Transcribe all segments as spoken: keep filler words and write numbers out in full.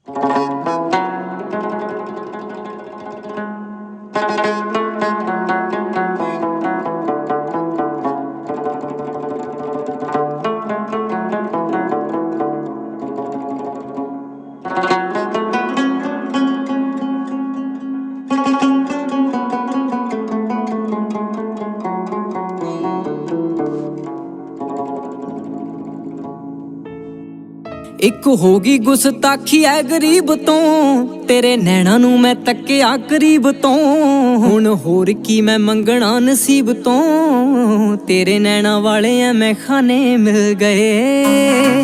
ਇੱਕ ਹੋ ਗਈ ਗੁਸਤਾਖੀ ਐ ਗਰੀਬ ਤੋਂ, ਤੇਰੇ ਨੈਣਾ ਨੂੰ ਮੈਂ ਤੱਕਿਆ ਕਰੀਬ ਤੋਂ। ਹੁਣ ਹੋਰ ਕੀ ਮੈਂ ਮੰਗਣਾ ਨਸੀਬ ਤੋਂ, ਤੇਰੇ ਨੈਣਾ ਵਾਲੇ ਐ ਮੈਂ ਖਾਨੇ ਮਿਲ ਗਏ।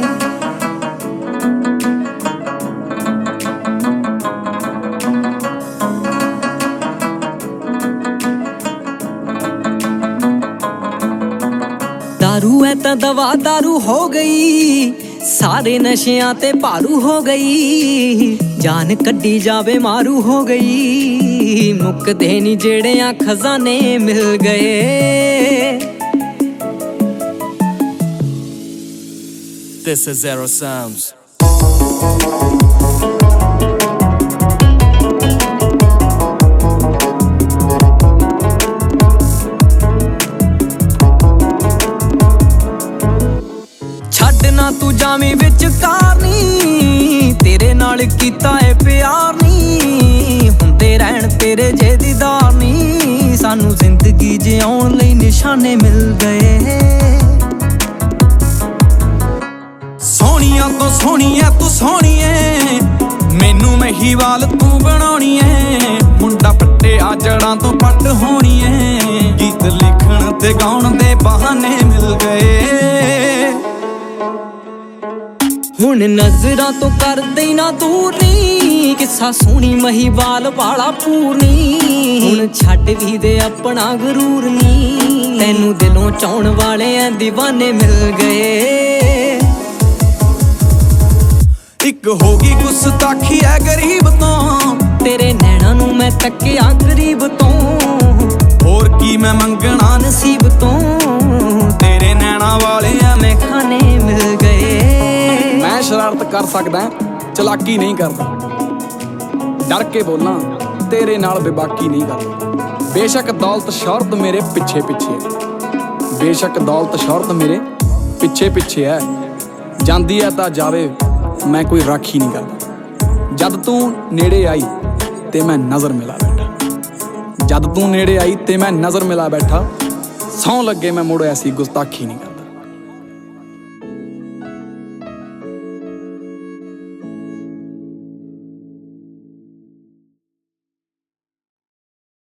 दारू है तो दवा दारू हो गई, सारे नशियां ते भारू हो गई। जान कड्डी जावे मारू हो गई, मुकदे नी जेड़े खजाने मिल गए। This is Zero Sounds. ना तू जावी विच कारनी, तेरे नाल कीता है प्यार नी। हुंदे रहन तेरे जे दीदार नी, सानू जिंदगी जिउण लई निशाने मिल गए। सोहणिया तो सोहणी ऐ तू सोहणी ऐ, मैनू महिवाल तू बनाउणी ऐ। मुंडा पट्टिया जड़ां तो पट होणी ऐ, गीत लिखण ते गाउण दे बहाने मिल गए। हुण नजरां तो कर दई ना दूर नी, किस्सा सोहणी महिवाल वाला पूरनी। हुण छड्ड भी दे अपना गरूर नी, तैनू दिलों चाहण वाले ऐ दीवाने मिल गए। इक होगी गुस्ताखी ऐ गरीब तो, तेरे नैना नू मैं तक्किया करीब तो। होर की मैं मंगना नसीब तो, तेरे नैना वाले ऐ मैं खाने मिल गए। मैं शरारत कर सकदा, चलाकी नहीं करदा। डर के बोलना तेरे नाल बेबाकी नहीं करदा। बेशक दौलत शौहरत मेरे पिछे पिछे है, बेशक दौलत शौहरत मेरे पिछे पिछे है। जांदी है तां जावे, मैं कोई राखी नहीं करदा। जद तू नेड़े आई ते मैं नज़र मिला बैठा, जद तू नेड़े आई ते मैं नज़र मिला बैठा। सौं लगे मैं मुड़ ऐसी गुस्ताखी नहीं करदा।